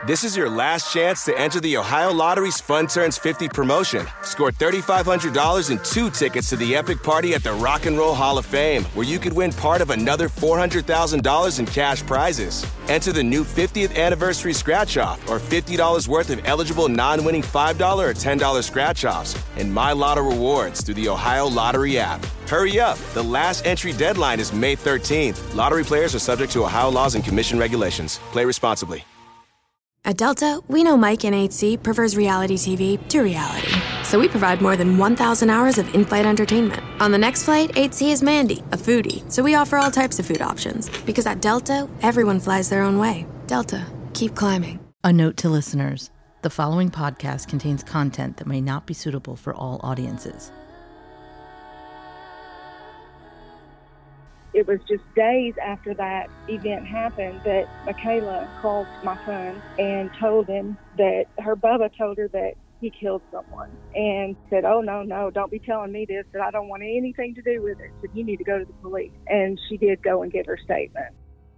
This is your last chance to enter the Ohio Lottery's Fun Turns 50 promotion. Score $3,500 and 2 tickets to the epic party at the Rock and Roll Hall of Fame, where you could win part of another $400,000 in cash prizes. Enter the new 50th anniversary scratch-off or $50 worth of eligible non-winning $5 or $10 scratch-offs and My Lotto rewards through the Ohio Lottery app. Hurry up. The last entry deadline is May 13th. Lottery players are subject to Ohio laws and commission regulations. Play responsibly. At Delta, we know Mike in 8C prefers reality TV to reality. So we provide more than 1,000 hours of in-flight entertainment. On the next flight, 8C is Mandy, a foodie. So we offer all types of food options. Because at Delta, everyone flies their own way. Delta, keep climbing. A note to listeners. The following podcast contains content that may not be suitable for all audiences. It was just days after that event happened that Michaela called my son and told him that her Bubba told her that he killed someone and said, "Oh, no, don't be telling me this, that I don't want anything to do with it. Said, you need to go to the police." And she did go and get her statement.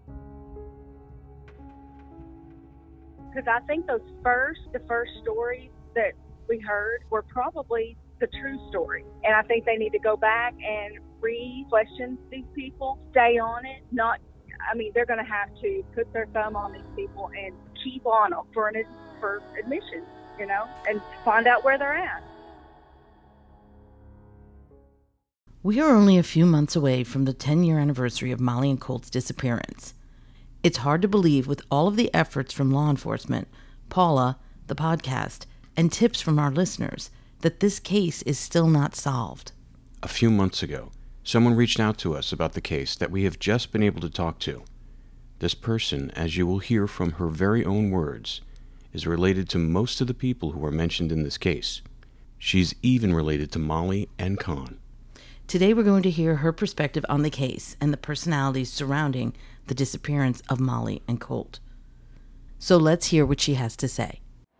Because I think the first stories that we heard were probably the true story. And I think they need to go back and re-question these people, stay on it, they're going to have to put their thumb on these people and keep on them for admission, and find out where they're at. We are only a few months away from the 10-year anniversary of Molly and Colt's disappearance. It's hard to believe, with all of the efforts from law enforcement, Paula, the podcast, and tips from our listeners, that this case is still not solved. A few months ago, someone reached out to us about the case that we have just been able to talk to. This person, as you will hear from her very own words, is related to most of the people who are mentioned in this case. She's even related to Molly and Con. Today we're going to hear her perspective on the case and the personalities surrounding the disappearance of Molly and Colt. So let's hear what she has to say.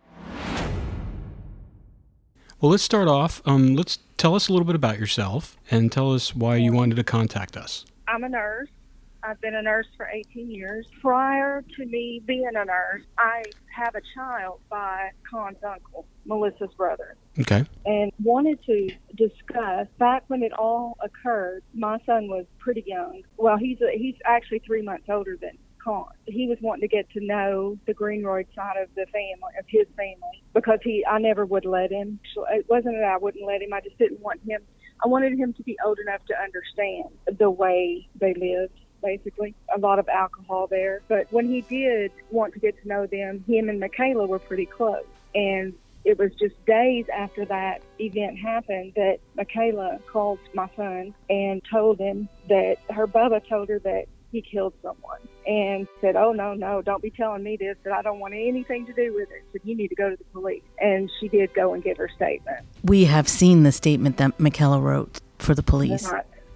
Well, let's start off. Let's tell us a little bit about yourself and tell us why you wanted to contact us. I'm a nurse. I've been a nurse for 18 years. Prior to me being a nurse, I have a child by Con's uncle, Melissa's brother. Okay. And wanted to discuss, back when it all occurred, my son was pretty young. Well, he's actually 3 months older than Con. He was wanting to get to know the Greenroyd side of the family, of his family, because I never would let him. It wasn't that I wouldn't let him, I just didn't want him. I wanted him to be old enough to understand the way they lived, basically. A lot of alcohol there. But when he did want to get to know them, him and Michaela were pretty close. And it was just days after that event happened that Michaela called my son and told him that her Bubba told her that he killed someone and said, "Oh, no, don't be telling me this, that I don't want anything to do with it." Said, "You need to go to the police." And she did go and get her statement. We have seen the statement that Michaela wrote for the police.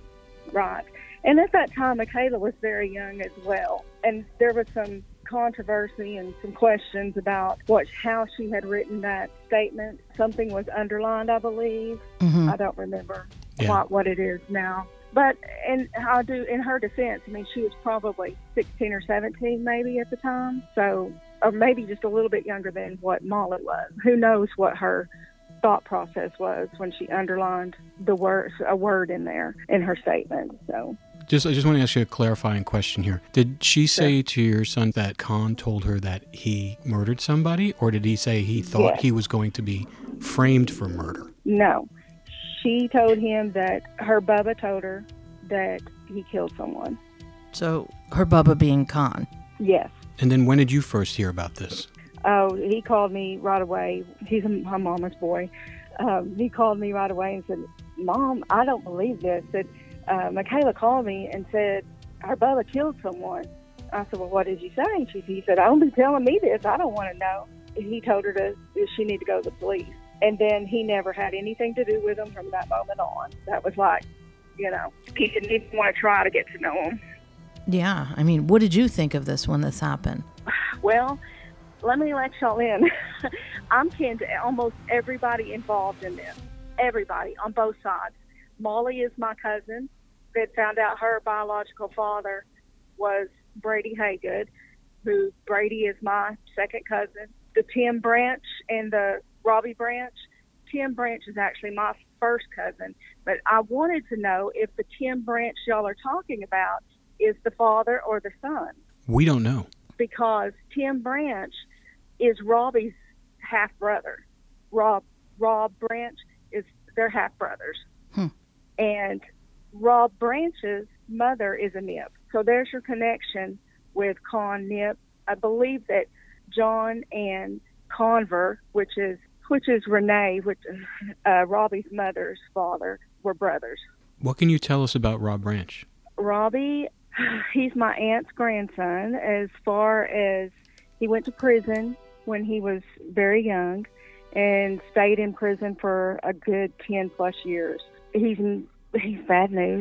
Right. And at that time, Michaela was very young as well. And there was some controversy and some questions about how she had written that statement. Something was underlined, I believe. Mm-hmm. I don't remember quite what it is now. But in her defense, she was probably 16 or 17 maybe at the time. So, or maybe just a little bit younger than what Molly was. Who knows what her thought process was when she underlined a word in there in her statement. So. I just want to ask you a clarifying question here. Did she say to your son that Con told her that he murdered somebody, or did he say he thought he was going to be framed for murder? No. She told him that her Bubba told her that he killed someone. So her Bubba being Con? Yes. And then when did you first hear about this? Oh, he called me right away. He's my mama's boy. He called me right away and said, "Mom, I don't believe this." Said, Michaela called me and said, "Our Bubba killed someone." I said, "Well, what did you say?" He said, "Don't be telling me this. I don't want to know." He told her she need to go to the police. And then he never had anything to do with him from that moment on. That was like, he didn't even want to try to get to know him. Yeah. What did you think of this when this happened? Well, let me let y'all in. I'm kin to almost everybody involved in this. Everybody on both sides. Molly is my cousin that found out her biological father was Brady Haygood, who Brady is my second cousin. The Tim Branch and the Robbie Branch. Tim Branch is actually my first cousin, but I wanted to know if the Tim Branch y'all are talking about is the father or the son. We don't know. Because Tim Branch is Robbie's half-brother. Rob Branch is their half-brothers. And Rob Branch's mother is a Nip. So there's your connection with Con Nip. I believe that John and Conver, which is Renee, which is Robbie's mother's father, were brothers. What can you tell us about Rob Branch? Robbie, he's my aunt's grandson. As far as he went to prison when he was very young and stayed in prison for a good 10 plus years. He's bad news.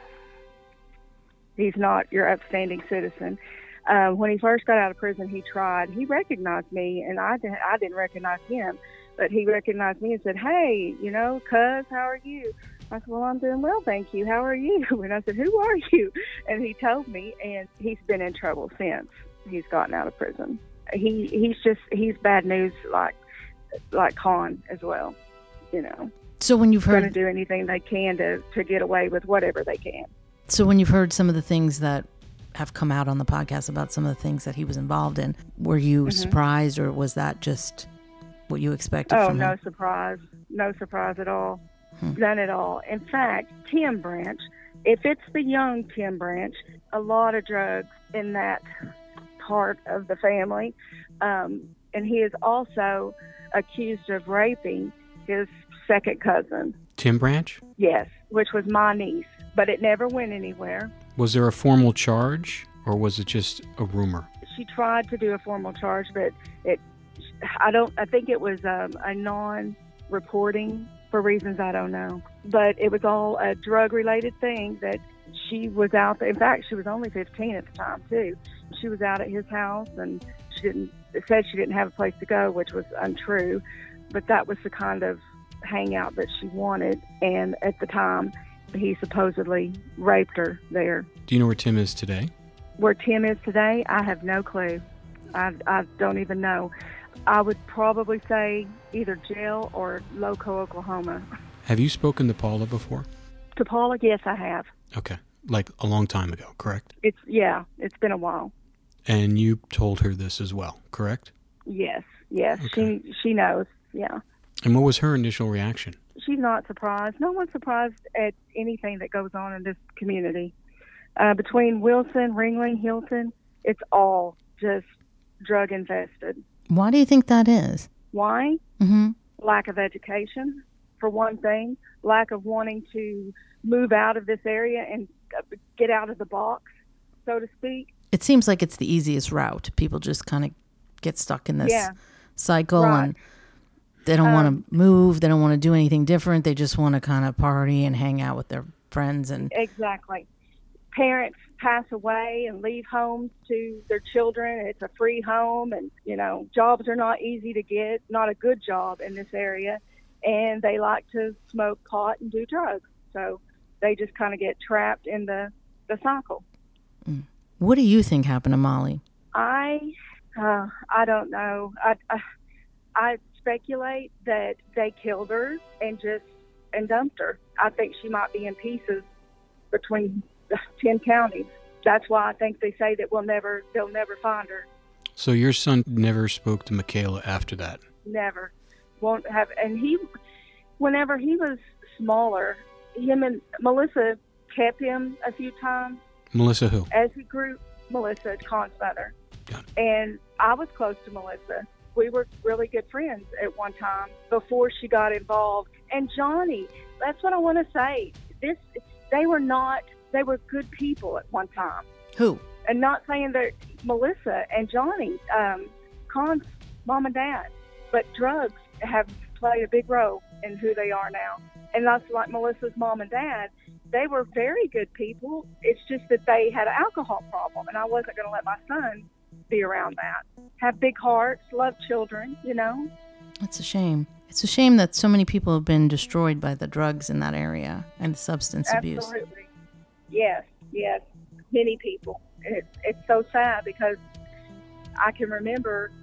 He's not your upstanding citizen. When he first got out of prison, he recognized me, and I didn't recognize him, but he recognized me and said, "Hey, cuz, how are you?" I said, "Well, I'm doing well, thank you. How are you?" And I said, "Who are you?" And he told me, and he's been in trouble since he's gotten out of prison. He's bad news, like Con as well, So when you've heard, going to do anything they can to get away with whatever they can. So when you've heard some of the things that have come out on the podcast about some of the things that he was involved in, were you surprised, or was that just what you expected from him? No surprise at all. None at all. In fact, Tim Branch, if it's the young Tim Branch, a lot of drugs in that part of the family, and he is also accused of raping his second cousin. Tim Branch? Yes, which was my niece, but it never went anywhere. Was there a formal charge, or was it just a rumor? She tried to do a formal charge, but I think it was a non-reporting for reasons I don't know. But it was all a drug-related thing that she was out there. In fact, she was only 15 at the time, too. She was out at his house, and it said she didn't have a place to go, which was untrue. But that was the kind of hangout that she wanted, and at the time, he supposedly raped her there. Do you know where Tim is today? Where Tim is today, I have no clue. I don't even know. I would probably say either jail or Loco, Oklahoma. Have you spoken to Paula before? To Paula, yes, I have. Okay. Like a long time ago, correct? It's been a while. And you told her this as well, correct? Yes. Okay. She knows, yeah. And what was her initial reaction? She's not surprised. No one's surprised at anything that goes on in this community. Between Wilson, Ringling, Hilton, it's all just drug infested. Why do you think that is? Why? Mm-hmm. Lack of education, for one thing. Lack of wanting to move out of this area and get out of the box, so to speak. It seems like it's the easiest route. People just kind of get stuck in this cycle, right. And they don't want to move. They don't want to do anything different. They just want to kind of party and hang out with their friends. And exactly. Parents pass away and leave homes to their children. It's a free home, and jobs are not easy to get, not a good job in this area, and they like to smoke pot and do drugs. So they just kind of get trapped in the cycle. What do you think happened to Molly? I don't know. I speculate that they killed her and dumped her. I think she might be in pieces between 10 counties. That's why I think they say that they'll never find her. So your son never spoke to Michaela after that? Never. Won't have. And whenever he was smaller, him and Melissa kept him a few times. Melissa who? As he grew, Melissa, Con's mother. And I was close to Melissa. We were really good friends at one time before she got involved. And Johnny, that's what I want to say. They were good people at one time. Who? And not saying that Melissa and Johnny, Con's mom and dad, but drugs have played a big role in who they are now. And that's like Melissa's mom and dad. They were very good people. It's just that they had an alcohol problem, and I wasn't going to let my son be around that. Have big hearts, love children, That's a shame. It's a shame that so many people have been destroyed by the drugs in that area and the substance abuse. Absolutely. Yes. Many people. It's so sad because I can remember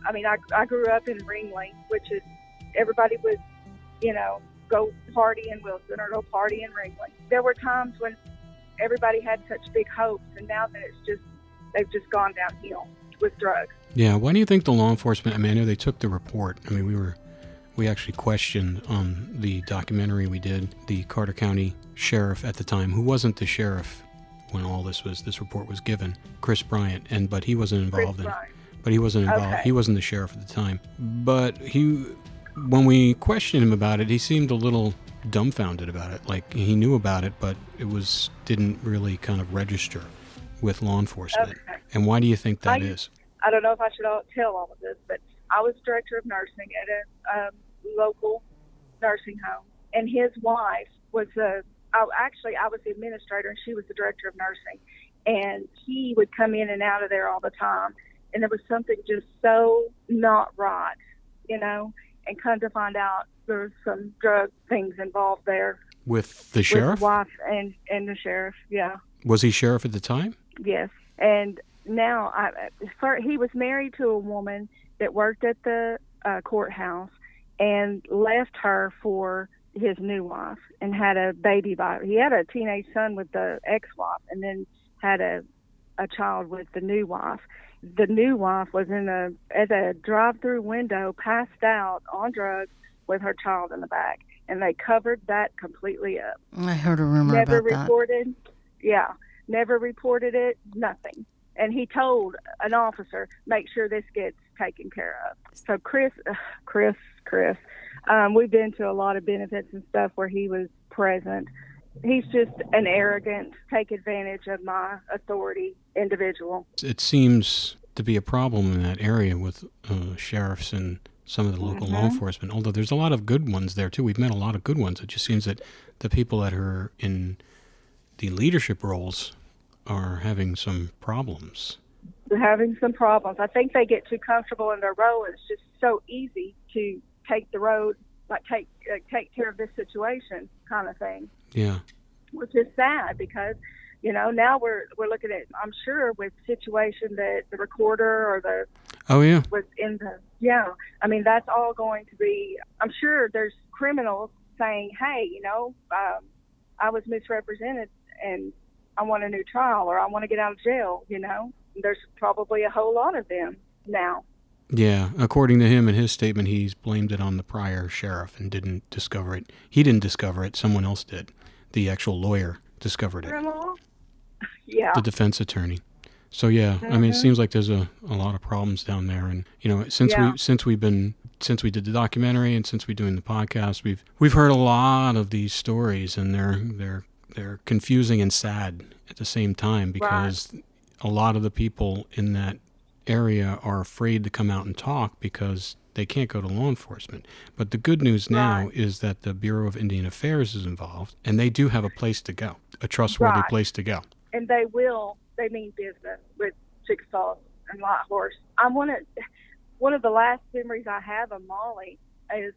I mean, I grew up in Ringling, which is everybody would, go party in Wilson or go party in Ringling. There were times when everybody had such big hopes, and now that they've just gone downhill with drugs. Yeah, why do you think the law enforcement, I mean, I know they took the report. I mean, we actually questioned on the documentary we did, the Carter County sheriff at the time, who wasn't the sheriff when all this report was given, Chris Bryant, but he wasn't involved in it. But he wasn't involved. Okay. He wasn't the sheriff at the time. But when we questioned him about it, he seemed a little dumbfounded about it. Like he knew about it, but it didn't really kind of register with law enforcement. Okay. And why do you think that is? I don't know if I should tell all of this, but I was director of nursing at a local nursing home, and his wife was I was the administrator, and she was the director of nursing, and he would come in and out of there all the time, and there was something just so not right, and come to find out there was some drug things involved there. With the sheriff? With the wife and the sheriff, yeah. Was he sheriff at the time? Yes, and now he was married to a woman that worked at the courthouse and left her for his new wife and had a baby by her. He had a teenage son with the ex-wife and then had a child with the new wife. The new wife was at a drive-through window, passed out on drugs with her child in the back, and they covered that completely up. I heard a rumor Never about that. reported. Yeah, never reported it. Nothing. And he told an officer, make sure this gets taken care of. So Chris, we've been to a lot of benefits and stuff where he was present. He's just an arrogant, take advantage of my authority individual. It seems to be a problem in that area with sheriffs and some of the local law enforcement, although there's a lot of good ones there too. We've met a lot of good ones. It just seems that the people that are in the leadership roles are having some problems. They're having some problems. I think they get too comfortable in their role. It's just so easy to take the road, like take care of this situation kind of thing. Yeah. Which is sad because, now we're looking at, I'm sure, with situation that the recorder or the was in the, I mean, that's all going to be, I'm sure there's criminals saying, hey, I was misrepresented and I want a new trial or I want to get out of jail, There's probably a whole lot of them now. Yeah, according to him in his statement, he's blamed it on the prior sheriff and didn't discover it. He didn't discover it, someone else did. The actual lawyer discovered it. Yeah. The defense attorney. So yeah, I mean, it seems like there's a lot of problems down there, and since we did the documentary and since we're doing the podcast, we've heard a lot of these stories, and they're confusing and sad at the same time because a lot of the people in that area are afraid to come out and talk because they can't go to law enforcement. But the good news now is that the Bureau of Indian Affairs is involved, and they do have a place to go, a trustworthy place to go. And they mean business with Chickasaw and Light Horse. One of the last memories I have of Molly is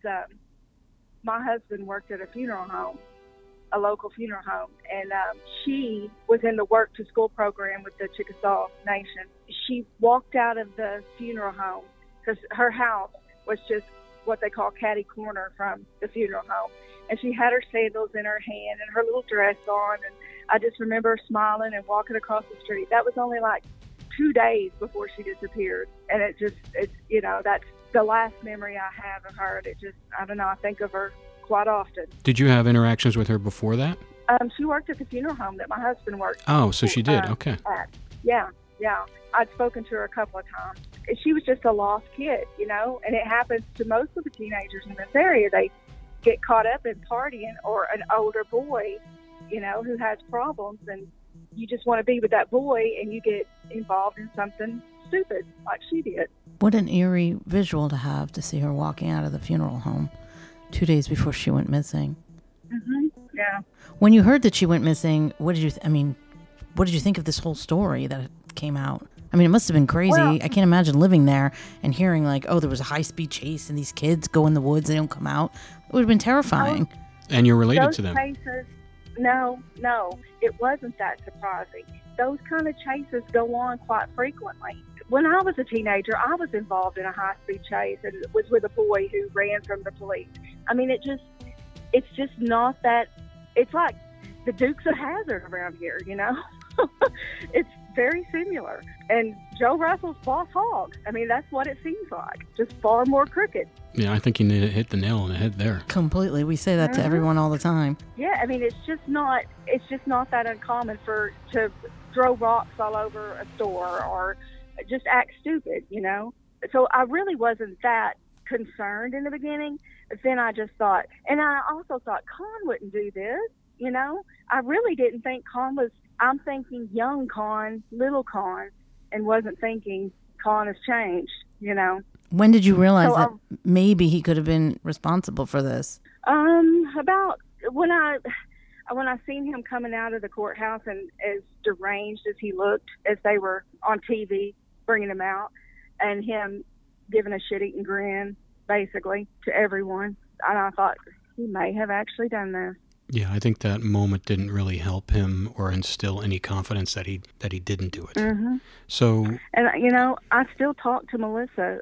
my husband worked at a funeral home, a local funeral home, and she was in the work to school program with the Chickasaw Nation. She walked out of the funeral home because her house was just what they call catty corner from the funeral home, and she had her sandals in her hand and her little dress on, and I just remember her smiling and walking across the street. That was only like 2 days before she disappeared, and it's that's the last memory I have of her, and I don't know, I think of her quite often. Did you have interactions with her before that? She worked at the funeral home that my husband worked. Oh, so she did. Okay. Yeah. I'd spoken to her a couple of times. She was just a lost kid, and it happens to most of the teenagers in this area. They get caught up in partying, or an older boy, who has problems, and you just want to be with that boy, and you get involved in something stupid like she did. What an eerie visual to have, to see her walking out of the funeral home 2 days before she went missing. Yeah. When you heard that she went missing, what did you think of this whole story that came out? I mean, it must have been crazy. Well, I can't imagine living there and hearing there was a high-speed chase and these kids go in the woods, they don't come out. It would have been terrifying. And you're related to them. Cases, no, it wasn't that surprising. Those kind of chases go on quite frequently. when I was a teenager, I was involved in a high-speed chase and was with a boy who ran from the police. I mean, it's just not that. It's like the Dukes of Hazzard around here, you know. It's very similar. And Joe Russell's Boss Hogg. I mean, that's what it seems like. Just far more crooked. Yeah, I think you need to hit the nail on the head there. Completely. We say that to everyone all the time. Yeah, I mean, it's just not that uncommon to throw rocks all over a store or just act stupid, you know. So I really wasn't that concerned in the beginning. But then I just thought, and I also thought Con wouldn't do this, you know. I really didn't think Con was. I'm thinking young Con, little Con, and wasn't thinking Con has changed, you know. When did you realize that maybe he could have been responsible for this? About when I seen him coming out of the courthouse and as deranged as he looked as they were on TV bringing him out, and him giving a shit-eating grin basically to everyone, and I thought he may have actually done this. Yeah, I think that moment didn't really help him or instill any confidence that he didn't do it. Mm-hmm. So, and you know, I still talk to Melissa.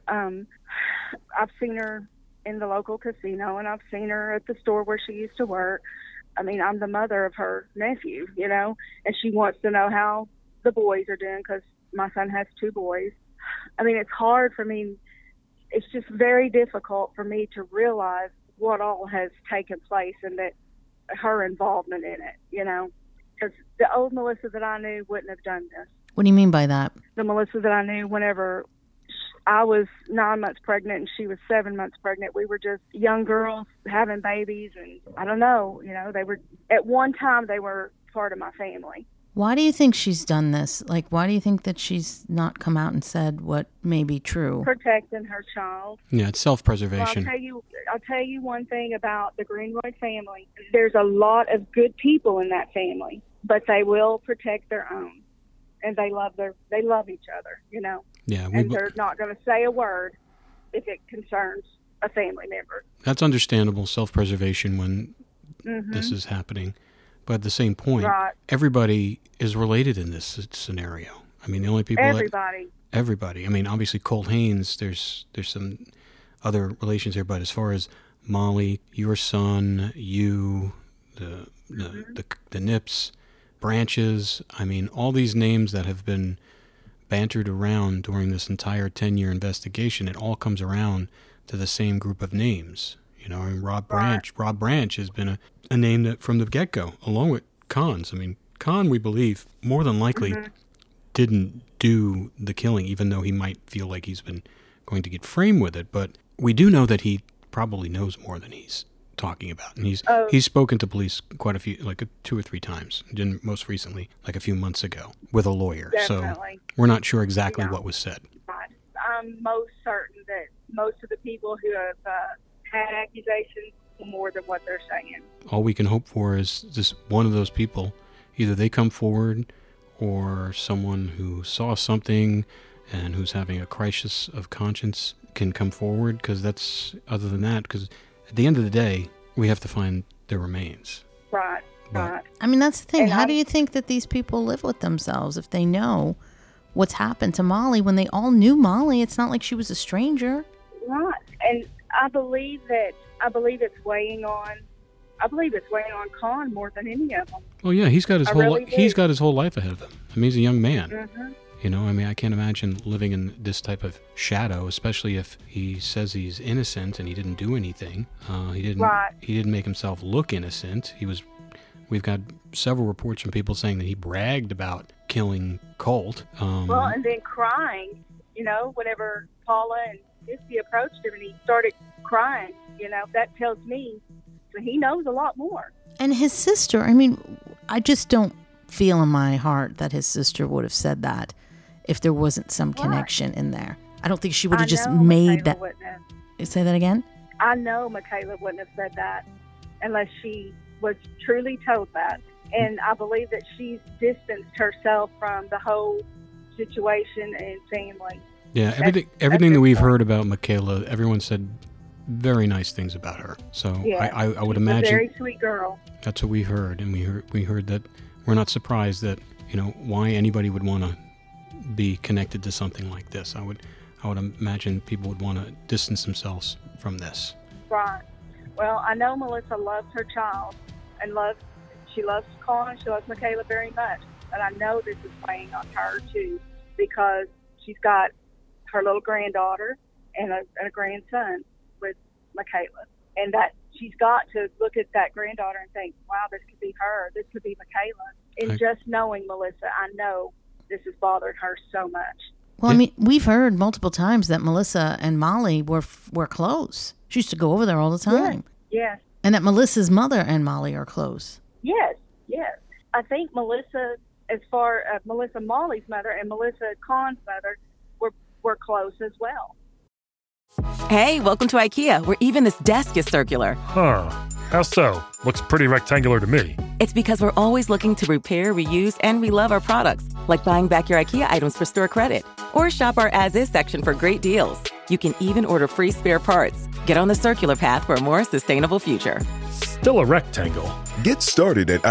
I've seen her in the local casino, and I've seen her at the store where she used to work. I mean, I'm the mother of her nephew, you know, and she wants to know how the boys are doing because my son has 2 boys. I mean, it's hard for me. It's just very difficult for me to realize what all has taken place and that her involvement in it, you know, because the old Melissa that I knew wouldn't have done this. What do you mean by that? The Melissa that I knew whenever I was 9 months pregnant and she was 7 months pregnant, we were just young girls having babies, and I don't know, you know, they were, at one time they were part of my family. Why do you think she's done this? Like, why do you think that she's not come out and said what may be true? Protecting her child. Yeah, it's self-preservation. Well, I'll tell you one thing about the Greenwood family. There's a lot of good people in that family, but they will protect their own, and they love each other, you know. Yeah, and they're not going to say a word if it concerns a family member. That's understandable, self-preservation when this is happening. But at the same point, everybody is related in this scenario. I mean, the only people everybody. I mean, obviously Colt Haynes, there's some other relations here, but as far as Molly, your son, you, the Nips, Branches, I mean, all these names that have been bantered around during this entire 10-year investigation, it all comes around to the same group of names. You know, I mean, Rob Branch has been a name that from the get-go, along with Con's. I mean, Con, we believe, more than likely didn't do the killing, even though he might feel like he's been going to get framed with it. But we do know that he probably knows more than he's talking about. And he's spoken to police quite a few, like 2 or 3 times, and most recently, like a few months ago, with a lawyer. Definitely. So we're not sure exactly what was said. I'm most certain that most of the people who have had accusations more than what they're saying. All we can hope for is just one of those people, either they come forward or someone who saw something and who's having a crisis of conscience can come forward, because that's, other than that, because at the end of the day, we have to find their remains. Right. I mean, that's the thing. And how do you think that these people live with themselves if they know what's happened to Molly when they all knew Molly? It's not like she was a stranger. Right. And I believe it's weighing on Con more than any of them. Well, yeah, he's got his whole life ahead of him. I mean, he's a young man. Mm-hmm. You know, I mean, I can't imagine living in this type of shadow, especially if he says he's innocent and he didn't do anything. He didn't make himself look innocent. We've got several reports from people saying that he bragged about killing Colt. And then crying, you know, whenever Paula and Misty approached him and he started crying, you know, that tells me that he knows a lot more. And his sister, I mean, I just don't feel in my heart that his sister would have said that if there wasn't some connection in there. I don't think she would have just made that. Say that again? I know Michaela wouldn't have said that unless she was truly told that. And I believe that she's distanced herself from the whole situation and family. Yeah, everything that we've heard about Michaela, everyone said very nice things about her. So yeah, I would imagine she's a very sweet girl. That's what we heard, and we heard that we're not surprised that, you know, why anybody would want to be connected to something like this. I would imagine people would want to distance themselves from this. Right. Well, I know Melissa loves her child and she loves Colin, she loves Michaela very much. And I know this is weighing on her too, because she's got her little granddaughter and a grandson with Michaela. And that she's got to look at that granddaughter and think, wow, this could be her, this could be Michaela. And just knowing Melissa, I know this has bothered her so much. Well, I mean, we've heard multiple times that Melissa and Molly were close. She used to go over there all the time. Yes. And that Melissa's mother and Molly are close. Yes. I think Melissa, as far as Melissa Molly's mother and Melissa Khan's mother, were close as well. Hey, welcome to IKEA, where even this desk is circular. Huh. How so? Looks pretty rectangular to me. It's because we're always looking to repair, reuse, and relove our products, like buying back your IKEA items for store credit. Or shop our as-is section for great deals. You can even order free spare parts. Get on the circular path for a more sustainable future. Still a rectangle. Get started at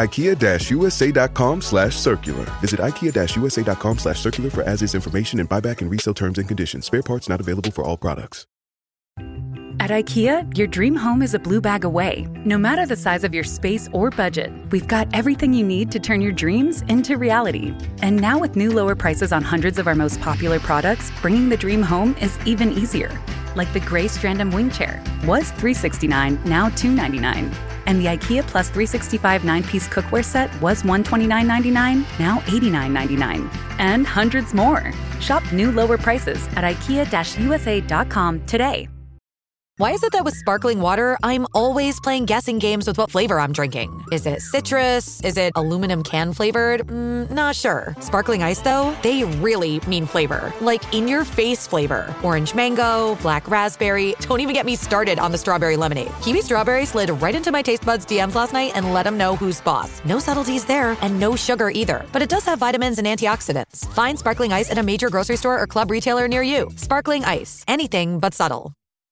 IKEA-USA.com/circular. Visit IKEA-USA.com/circular for as-is information and buyback and resale terms and conditions. Spare parts not available for all products. At IKEA, your dream home is a blue bag away. No matter the size of your space or budget, we've got everything you need to turn your dreams into reality. And now with new lower prices on hundreds of our most popular products, bringing the dream home is even easier. Like the gray Strandom wing chair was $369, now $299. And the IKEA Plus 365 9-piece cookware set was $129.99, now $89.99. And hundreds more. Shop new lower prices at IKEA-USA.com today. Why is it that with sparkling water, I'm always playing guessing games with what flavor I'm drinking? Is it citrus? Is it aluminum can flavored? Not sure. Sparkling ice, though, they really mean flavor. Like in-your-face flavor. Orange mango, black raspberry. Don't even get me started on the strawberry lemonade. Kiwi Strawberry slid right into my taste buds DMs last night and let them know who's boss. No subtleties there, and no sugar either. But it does have vitamins and antioxidants. Find sparkling ice at a major grocery store or club retailer near you. Sparkling ice. Anything but subtle.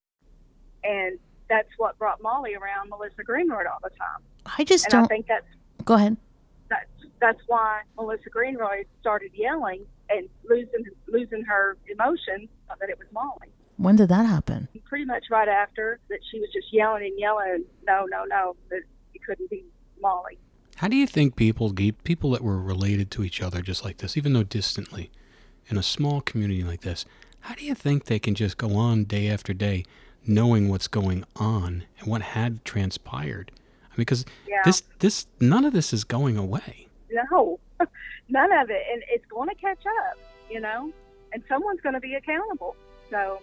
And that's what brought Molly around Melissa Greenroyd all the time. I think that's... Go ahead. That's why Melissa Greenroyd started yelling and losing her emotion that it was Molly. When did that happen? Pretty much right after that, she was just yelling and yelling, no, that it couldn't be Molly. How do you think people that were related to each other just like this, even though distantly, in a small community like this, how do you think they can just go on day after day knowing what's going on and what had transpired? I mean, because this none of this is going away. No, none of it, and it's going to catch up, and someone's going to be accountable. So,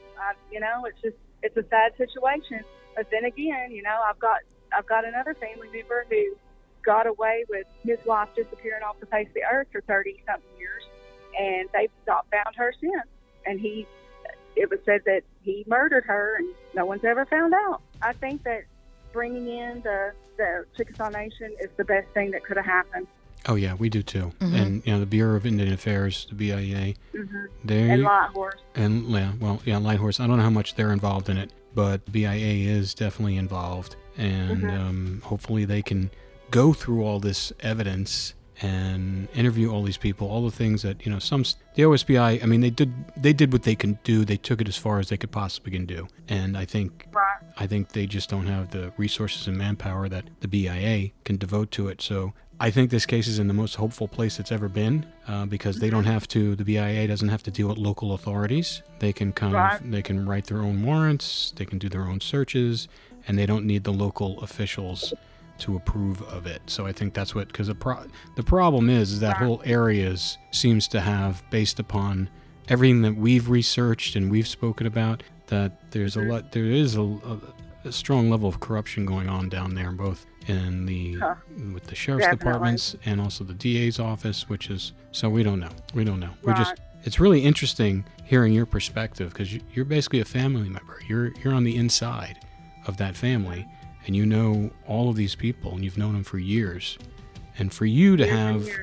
it's a sad situation. But then again, I've got another family member who got away with his wife disappearing off the face of the earth for 30-something years, and they've not found her since. And it was said that he murdered her, and no one's ever found out. I think that bringing in the Chickasaw Nation is the best thing that could have happened. Oh, yeah, we do too. Mm-hmm. And, the Bureau of Indian Affairs, the BIA. Mm-hmm. And Lighthorse. And, Lighthorse. I don't know how much they're involved in it, but BIA is definitely involved. And hopefully they can go through all this evidence and interview all these people, all the things that, the OSBI, I mean, they did what they can do. They took it as far as they could possibly can do. And I think they just don't have the resources and manpower that the BIA can devote to it. So I think this case is in the most hopeful place it's ever been, because they don't have to, the BIA doesn't have to deal with local authorities. They can they can write their own warrants, they can do their own searches, and they don't need the local officials to approve of it. So I think that's what, because the problem is that whole area seems to have, based upon everything that we've researched and we've spoken about, that there is a strong level of corruption going on down there, both in with the sheriff's departments and also the DA's office, so we don't know. It's really interesting hearing your perspective, because you're basically a family member. You're on the inside of that family. And you know all of these people, and you've known them for years. And for you to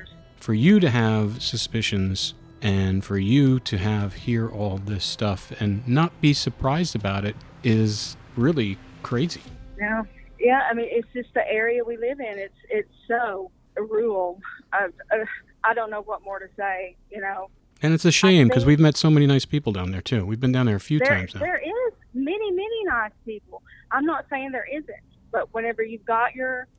have suspicions, and for you to hear all this stuff and not be surprised about it is really crazy. Yeah. I mean, it's just the area we live in. It's so rural. I don't know what more to say. And it's a shame because we've met so many nice people down there, too. We've been down there a few times now. There is many, many nice people. I'm not saying there isn't, but whenever you've got your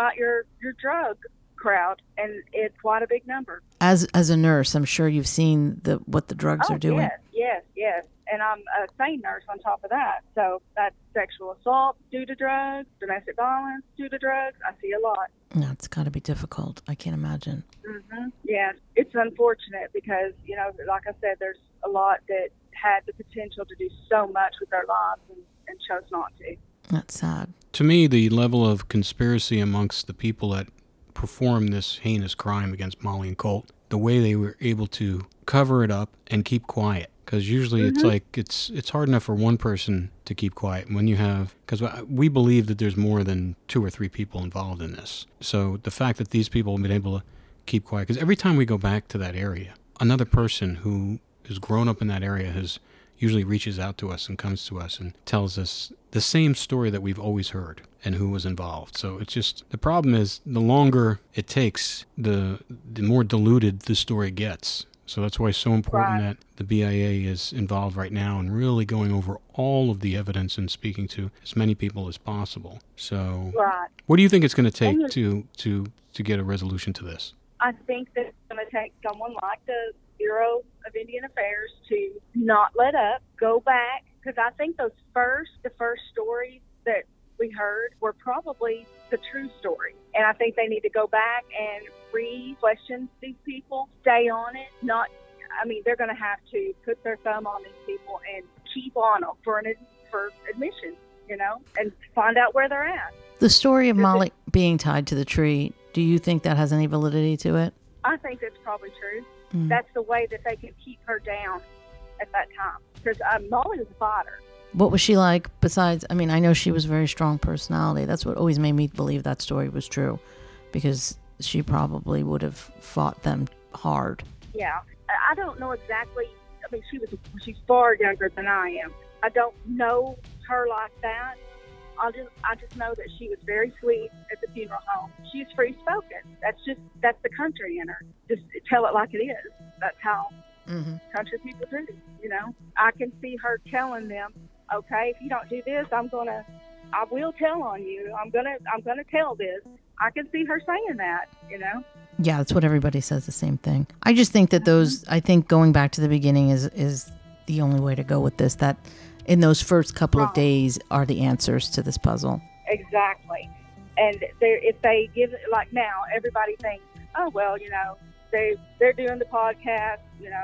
drug crowd, and it's quite a big number. As a nurse, I'm sure you've seen what the drugs are doing. Yes. And I'm a SANE nurse on top of that. So that's sexual assault due to drugs, domestic violence due to drugs. I see a lot. No, it's got to be difficult. I can't imagine. Mm-hmm. Yeah, it's unfortunate because, like I said, there's a lot that had the potential to do so much with their lives and chose not to. That's sad. To me, the level of conspiracy amongst the people that performed this heinous crime against Molly and Colt, the way they were able to cover it up and keep quiet. Because usually it's like it's hard enough for one person to keep quiet when you have, because we believe that there's more than 2 or 3 people involved in this. So the fact that these people have been able to keep quiet, because every time we go back to that area, another person who has grown up in that area usually reaches out to us and comes to us and tells us the same story that we've always heard and who was involved. So it's just, the problem is the longer it takes, the more diluted the story gets. So that's why it's so important that the BIA is involved right now and really going over all of the evidence and speaking to as many people as possible. So what do you think it's going to take to get a resolution to this? I think that it's going to take someone like the Bureau of Indian Affairs to not let up, go back, because I think the first stories that we heard were probably the true story. And I think they need to go back and re-question these people, stay on it. They're going to have to put their thumb on these people and keep on them for admission, and find out where they're at. The story of Molly being tied to the tree, do you think that has any validity to it? I think that's probably true. That's the way that they could keep her down at that time. Because Molly was a fighter. What was she like besides, I know she was a very strong personality. That's what always made me believe that story was true, because she probably would have fought them hard. Yeah. I don't know exactly. She's far younger than I am. I don't know her like that. I just know that she was very sweet at the funeral home. She's free spoken. That's the country in her. Just tell it like it is. That's how country people do. I can see her telling them, okay, if you don't do this, I will tell on you. I'm gonna tell this. I can see her saying that. Yeah, that's what everybody says, the same thing. I just think that I think going back to the beginning is the only way to go with this, that in those first couple of days are the answers to this puzzle. Exactly. And if they give it, like now, everybody thinks, oh, well, they're doing the podcast,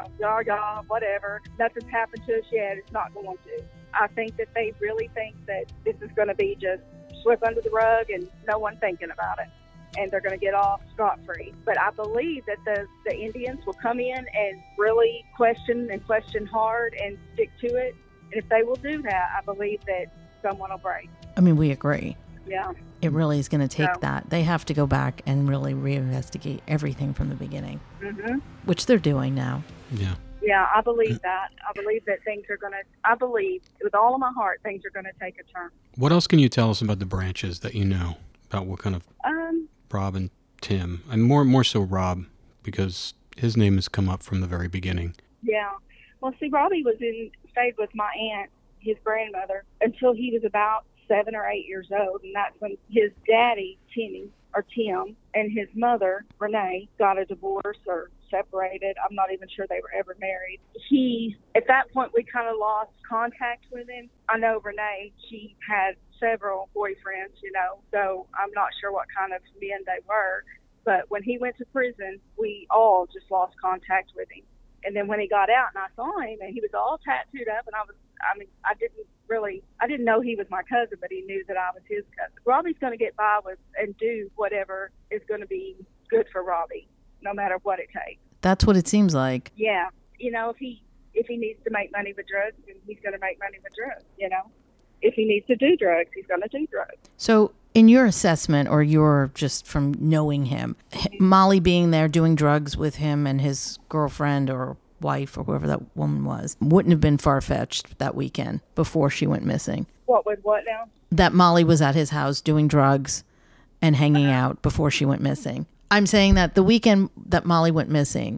whatever. Nothing's happened to us yet. It's not going to. I think that they really think that this is going to be just swept under the rug and no one thinking about it. And they're going to get off scot-free. But I believe that the Indians will come in and really question hard and stick to it. And if they will do that, I believe that someone will break. We agree. Yeah. It really is going to take that. They have to go back and really reinvestigate everything from the beginning, which they're doing now. Yeah. Yeah, I believe that. I believe that I believe with all of my heart things are going to take a turn. What else can you tell us about the branches that you know? About what kind of Rob and Tim, and more so Rob, because his name has come up from the very beginning. Yeah. Well, see, Robbie stayed with my aunt, his grandmother, until he was about 7 or 8 years old, and that's when his daddy, Tim, and his mother, Renee, got a divorce or separated. I'm not even sure they were ever married. At that point, we kind of lost contact with him. I know Renee, she had several boyfriends, so I'm not sure what kind of men they were. But when he went to prison, we all just lost contact with him. And then when he got out and I saw him and he was all tattooed up, and I didn't know he was my cousin, but he knew that I was his cousin. Robbie's going to get by with and do whatever is going to be good for Robbie, no matter what it takes. That's what it seems like. Yeah. If he needs to make money with drugs, then he's going to make money with drugs, If he needs to do drugs, he's going to do drugs. So in your assessment, or your just from knowing him, Molly being there doing drugs with him and his girlfriend or wife or whoever that woman was, wouldn't have been far-fetched that weekend before she went missing. What now? That Molly was at his house doing drugs and hanging out before she went missing. I'm saying that the weekend that Molly went missing,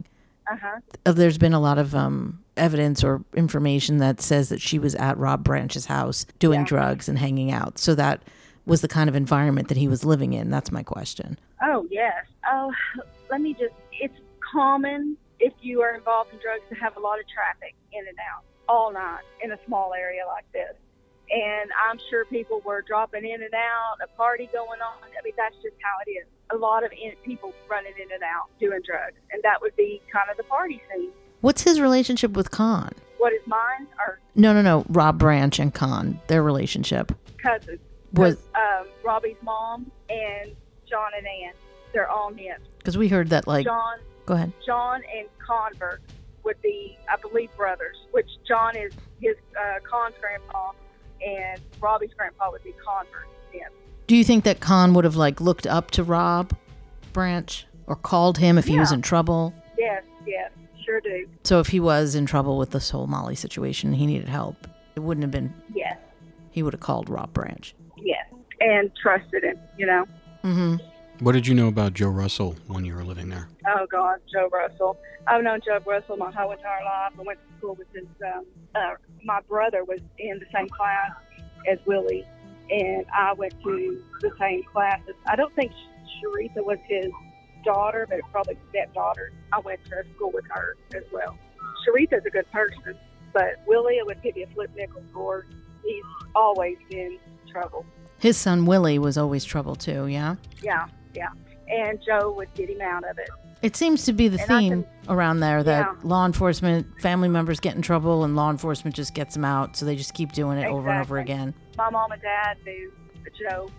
There's been a lot of evidence or information that says that she was at Rob Branch's house doing drugs and hanging out. So that was the kind of environment that he was living in. That's my question. Oh, yes. Oh, it's common if you are involved in drugs to have a lot of traffic in and out all night in a small area like this. And I'm sure people were dropping in and out, a party going on. I mean, that's just how it is. A lot of people running in and out doing drugs. And that would be kind of the party scene. What's his relationship with Con? What is mine? Or No. Rob Branch and Con, their relationship. Cousins. Robbie's mom and John and Ann, they're all knit. Because we heard that, John. Go ahead. John and Convert would be, I believe, brothers, which John is his Con's grandpa, and Robbie's grandpa would be Convert. Yeah. Do you think that Con would have looked up to Rob Branch or called him if he was in trouble? Yes, sure do. So if he was in trouble with this whole Molly situation and he needed help, it wouldn't have been. Yes. He would have called Rob Branch. Yes, and trusted him, Mm-hmm. What did you know about Joe Russell when you were living there? Oh, God, Joe Russell. I've known Joe Russell my whole entire life. I went to school with his, my brother was in the same class as Willie, and I went to the same classes. I don't think Sharitha was his daughter, but probably stepdaughter. I went to school with her as well. Sharitha's a good person, but Willie, I would give you a flip nickel for. He's always been trouble. His son Willie was always trouble too, yeah? Yeah. And Joe would get him out of it. It seems to be the theme around there that law enforcement, family members get in trouble and law enforcement just gets them out, so they just keep doing it over and over again. My mom and dad knew Joe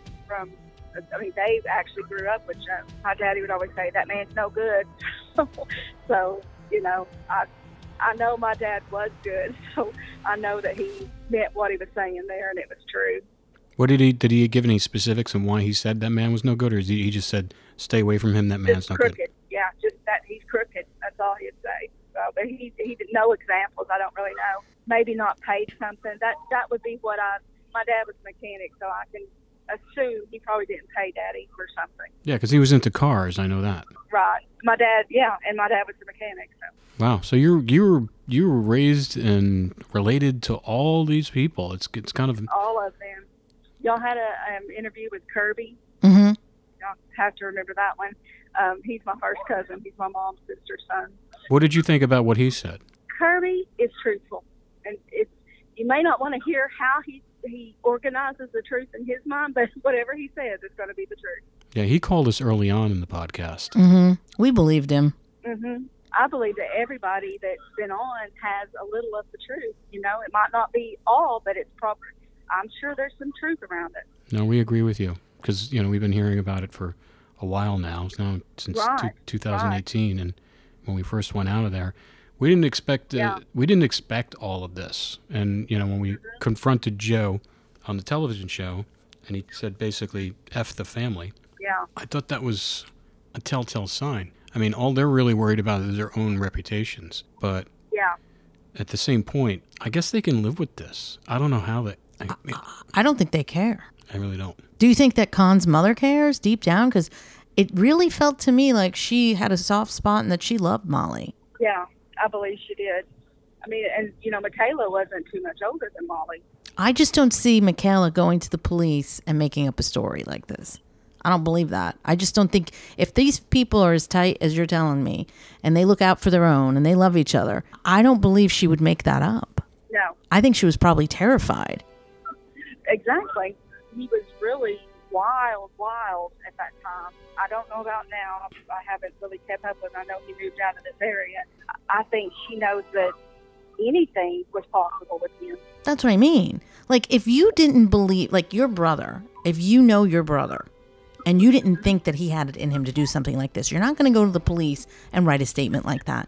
they actually grew up with Joe. My daddy would always say, that man's no good. So, I know my dad was good, so I know that he meant what he was saying there, and it was true. What did he give any specifics on why he said that man was no good, or he just said, stay away from him, that man's no good? Yeah, just that he's crooked. That's all he'd say. So, but he did no examples. I don't really know. Maybe not paid something. That would be what my dad was a mechanic, so I can assume he probably didn't pay Daddy for something. Yeah, because he was into cars. I know that. Right. My dad was a mechanic. So. Wow. So you were raised and related to all these people. It's kind of all of them. Y'all had an interview with Kirby. Mm-hmm. Y'all have to remember that one. He's my first cousin. He's my mom's sister's son. What did you think about what he said? Kirby is truthful, and you may not want to hear how he organizes the truth in his mind, but whatever he says is going to be the truth. Yeah, he called us early on in the podcast. Mm-hmm. We believed him. Mm-hmm. I believe that everybody that's been on has a little of the truth. It might not be all, but it's proper. I'm sure there's some truth around it. No, we agree with you because we've been hearing about it for a while now. It's now since 2018, and when we first went out of there, we didn't expect all of this. And when we confronted Joe on the television show, and he said basically "F the family," I thought that was a telltale sign. I mean, all they're really worried about is their own reputations. But at the same point, I guess they can live with this. I don't know how they. I don't think they care. I really don't. Do you think that Con's mother cares deep down? Because it really felt to me like she had a soft spot and that she loved Molly. Yeah, I believe she did. I mean, and, Michaela wasn't too much older than Molly. I just don't see Michaela going to the police and making up a story like this. I don't believe that. I just don't think if these people are as tight as you're telling me and they look out for their own and they love each other, I don't believe she would make that up. No. I think she was probably terrified. Exactly. He was really wild at that time. I don't know about now. I haven't really kept up with him. I know he moved out of this area. I think she knows that anything was possible with him. That's what I mean. If you didn't believe, your brother, if you know your brother, and you didn't think that he had it in him to do something like this, you're not going to go to the police and write a statement like that.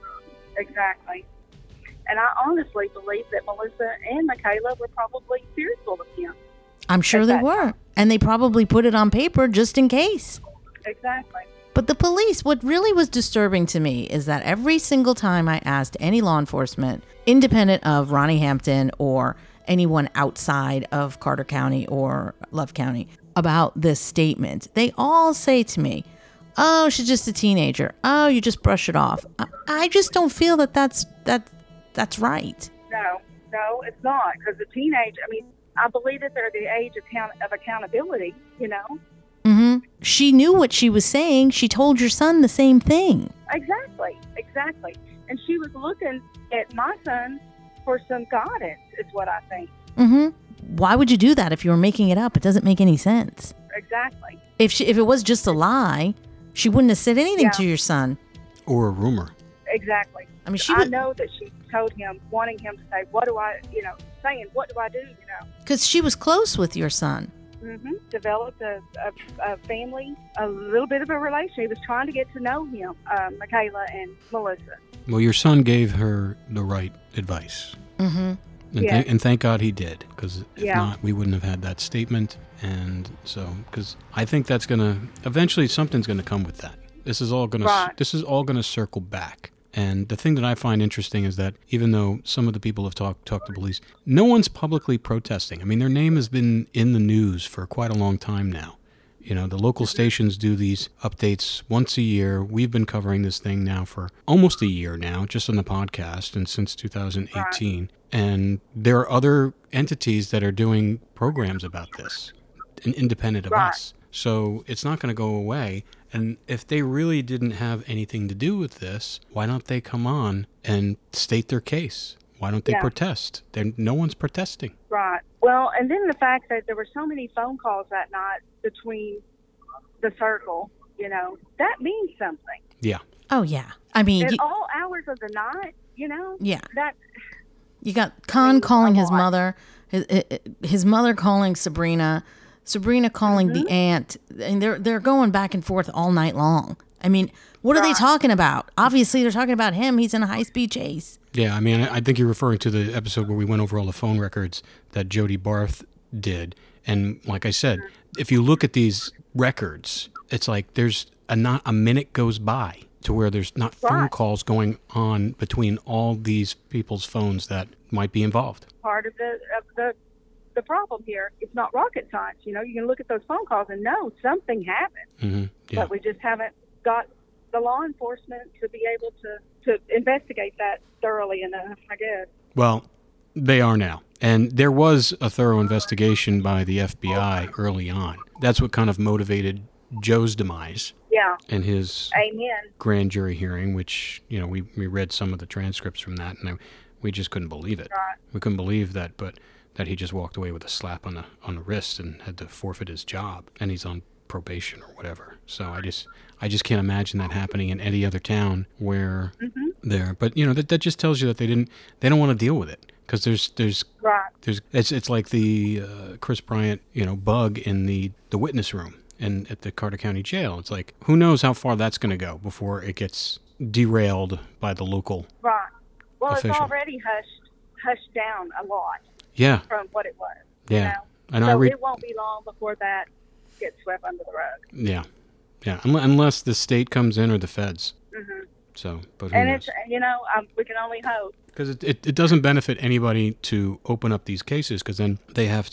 Exactly. And I honestly believe that Melissa and Michaela were probably fearful of him. I'm sure they were. And they probably put it on paper just in case. Exactly. But the police, what really was disturbing to me is that every single time I asked any law enforcement, independent of Ronnie Hampton or anyone outside of Carter County or Love County, about this statement, they all say to me, Oh, she's just a teenager. Oh, you just brush it off. I just don't feel that's right. No, it's not. Because the teenage, I believe that they're the age of accountability, Mm-hmm. She knew what she was saying. She told your son the same thing. Exactly. And she was looking at my son for some guidance, is what I think. Mm-hmm. Why would you do that if you were making it up? It doesn't make any sense. Exactly. If it was just a lie, she wouldn't have said anything to your son. Or a rumor. Exactly. I know that she told him, wanting him to say, what do I do, Because she was close with your son. Mm-hmm. Developed a family, a little bit of a relationship. He was trying to get to know him, Michaela and Melissa. Well, your son gave her the right advice. Mm-hmm. And thank God he did, because if not, we wouldn't have had that statement. And so, because I think that's eventually something's going to come with that. This is all going to circle back. And the thing that I find interesting is that even though some of the people have talked to police, no one's publicly protesting. I mean, their name has been in the news for quite a long time now. The local stations do these updates once a year. We've been covering this thing now for almost a year now, just on the podcast, and since 2018. Right. And there are other entities that are doing programs about this, independent of us. So it's not going to go away. And if they really didn't have anything to do with this, why don't they come on and state their case? Why don't they protest? No one's protesting. Right. Well, and then the fact that there were so many phone calls that night between the circle, that means something. Yeah. Oh, yeah. I mean, at all hours of the night, Yeah. That. You got Khan calling his mother, his mother calling Sabrina calling the aunt, and they're going back and forth all night long. I mean, what are they talking about? Obviously, they're talking about him. He's in a high-speed chase. Yeah, I mean, I think you're referring to the episode where we went over all the phone records that Jody Barth did. And like I said, if you look at these records, it's like there's not a minute goes by to where there's not phone calls going on between all these people's phones that might be involved. Part of the problem here, it's not rocket science. You can look at those phone calls and know something happened. Mm-hmm. Yeah. But we just haven't got the law enforcement to be able to investigate that thoroughly enough, I guess. Well, they are now. And there was a thorough investigation by the FBI early on. That's what kind of motivated Joe's demise. Yeah. And his grand jury hearing, which, we read some of the transcripts from that, and we just couldn't believe it. Right. We couldn't believe that, but that he just walked away with a slap on the wrist and had to forfeit his job, and he's on probation or whatever. So I just can't imagine that happening in any other town where there. But that just tells you that they don't want to deal with it, because there's it's like the Chris Bryant bug in the witness room and at the Carter County Jail. It's like, who knows how far that's going to go before it gets derailed by the local official. It's already hushed down a lot. Yeah. From what it was. Yeah. And so it won't be long before that gets swept under the rug. Yeah. Yeah. Unless the state comes in or the feds. Mm-hmm. So, but who knows? It's, we can only hope. Because it doesn't benefit anybody to open up these cases, because then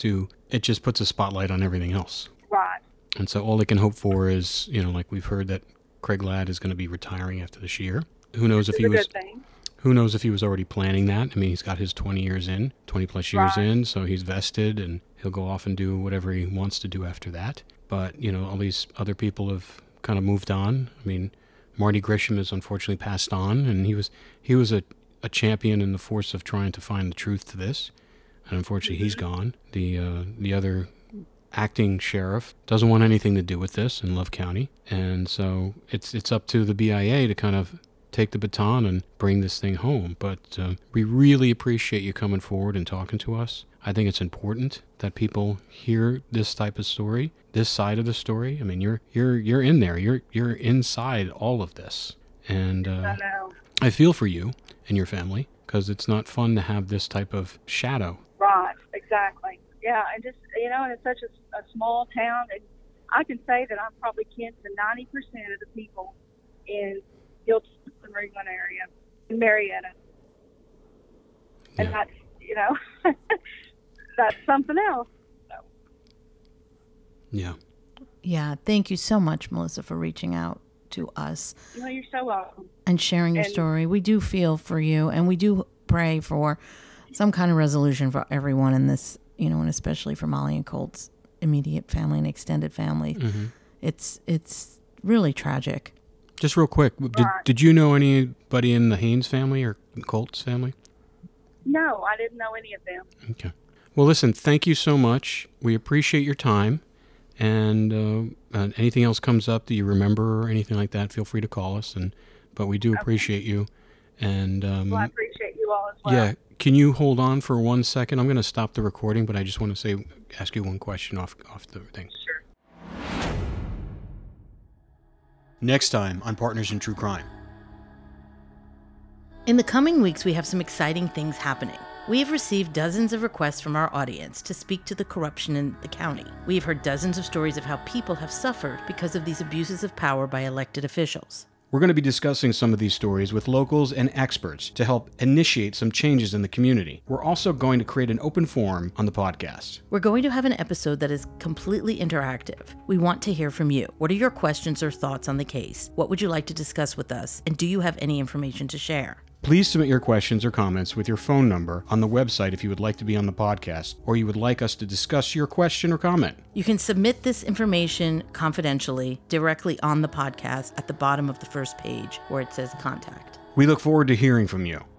it just puts a spotlight on everything else. Right. And so all they can hope for is, like we've heard that Craig Ladd is going to be retiring after this year. Who knows if he was... Who knows if he was already planning that? I mean, he's got his 20 plus years in, so he's vested, and he'll go off and do whatever he wants to do after that. But, all these other people have kind of moved on. I mean, Marty Grisham has unfortunately passed on, and he was a champion in the force of trying to find the truth to this. And unfortunately, he's gone. The other acting sheriff doesn't want anything to do with this in Love County. And so it's up to the BIA to kind of take the baton and bring this thing home. But we really appreciate you coming forward and talking to us. I think it's important that people hear this type of story, this side of the story. I mean, you're in there. You're inside all of this. And I feel for you and your family, because it's not fun to have this type of shadow. Right, exactly. Yeah, and just, and it's such a small town. And I can say that I'm probably kin to 90% of the people in Giltspur, Ringgold area, in Marietta. And that's, that's something else. So. Yeah. Yeah. Thank you so much, Melissa, for reaching out. to us. No, you're so welcome. And sharing your story. We do feel for you, and we do pray for some kind of resolution for everyone in this, you know, and especially for Molly and Colt's immediate family and extended family. Mm-hmm. It's really tragic. Just real quick, did you know anybody in the Haynes family or Colt's family? No, I didn't know any of them. Okay. Well, listen, thank you so much. We appreciate your time. And anything else comes up that you remember or anything like that, feel free to call us. But we do appreciate you. And well, I appreciate you all as well. Yeah. Can you hold on for 1 second? I'm going to stop the recording, but I just want to ask you one question off the thing. Sure. Next time on Partners in True Crime. In the coming weeks, we have some exciting things happening. We have received dozens of requests from our audience to speak to the corruption in the county. We have heard dozens of stories of how people have suffered because of these abuses of power by elected officials. We're going to be discussing some of these stories with locals and experts to help initiate some changes in the community. We're also going to create an open forum on the podcast. We're going to have an episode that is completely interactive. We want to hear from you. What are your questions or thoughts on the case? What would you like to discuss with us? And do you have any information to share? Please submit your questions or comments with your phone number on the website if you would like to be on the podcast or you would like us to discuss your question or comment. You can submit this information confidentially directly on the podcast at the bottom of the first page where it says contact. We look forward to hearing from you.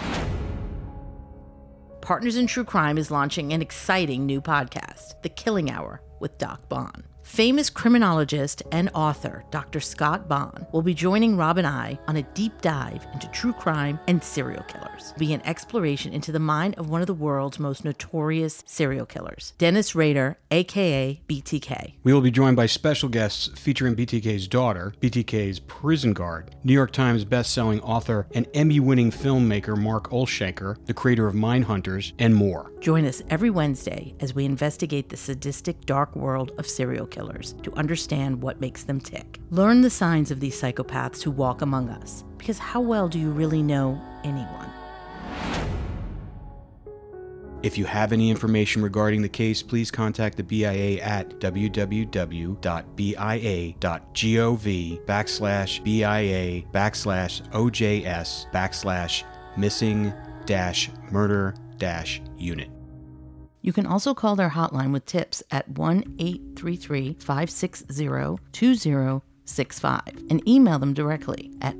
Partners in True Crime is launching an exciting new podcast, The Killing Hour with Doc Bond. Famous criminologist and author Dr. Scott Bond will be joining Rob and I on a deep dive into true crime and serial killers. It'll be an exploration into the mind of one of the world's most notorious serial killers, Dennis Rader, aka BTK. We will be joined by special guests featuring BTK's daughter, BTK's prison guard, New York Times best-selling author and Emmy-winning filmmaker Mark Olshaker, the creator of Mindhunters, and more. Join us every Wednesday as we investigate the sadistic, dark world of serial killers to understand what makes them tick. Learn the signs of these psychopaths who walk among us, because how well do you really know anyone? If you have any information regarding the case, please contact the BIA at www.bia.gov/BIA/missing-murder-unit. You can also call their hotline with tips at 1-833-560-2065 and email them directly at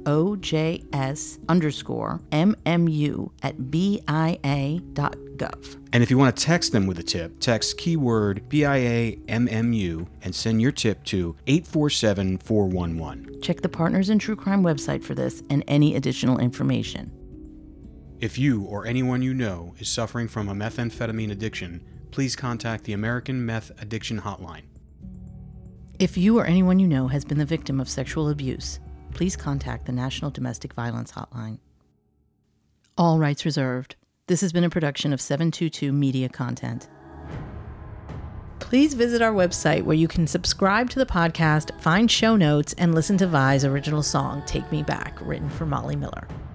ojs_mmu@bia.gov. And if you want to text them with a tip, text keyword BIA-MMU and send your tip to 847-411. Check the Partners in True Crime website for this and any additional information. If you or anyone you know is suffering from a methamphetamine addiction, please contact the American Meth Addiction Hotline. If you or anyone you know has been the victim of sexual abuse, please contact the National Domestic Violence Hotline. All rights reserved. This has been a production of 722 Media Content. Please visit our website where you can subscribe to the podcast, find show notes, and listen to Vi's original song, Take Me Back, written for Molly Miller.